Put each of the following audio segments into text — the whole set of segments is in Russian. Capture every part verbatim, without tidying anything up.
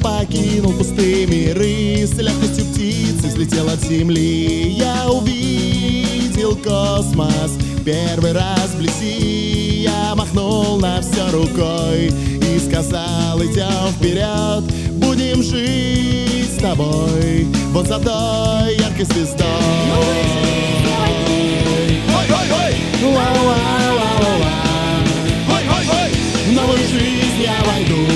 покинул пустые миры. С легкостью птицы взлетел от земли. Я увидел космос первый раз вблизи. Я махнул на все рукой и сказал: идем вперед, будем жить с тобой вот за той яркой звездой. В новую жизнь я войду.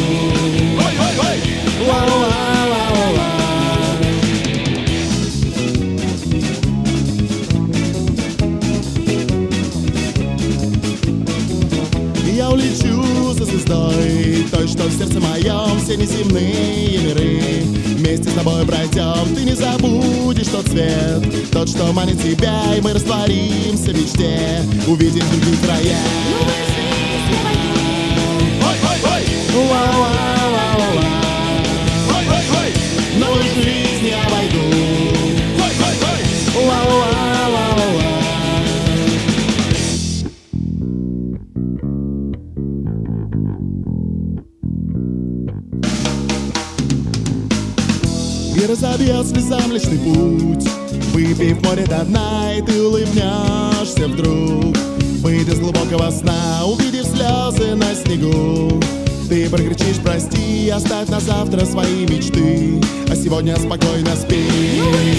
Я улечу за звездой, той, что в сердце моем, все неземные миры. Вместе с тобой пройдем, ты не забудешь тот цвет, тот, что манит тебя, и мы растворимся в мечте, увидим другие края. В новую жизнь я войду. И разобьет слезам личный путь. Выпей в море до дна, и ты улыбнешься вдруг. Выйдя с глубокого сна, увидев слезы на снегу, ты прокричишь: прости, оставь на завтра свои мечты, а сегодня спокойно спи.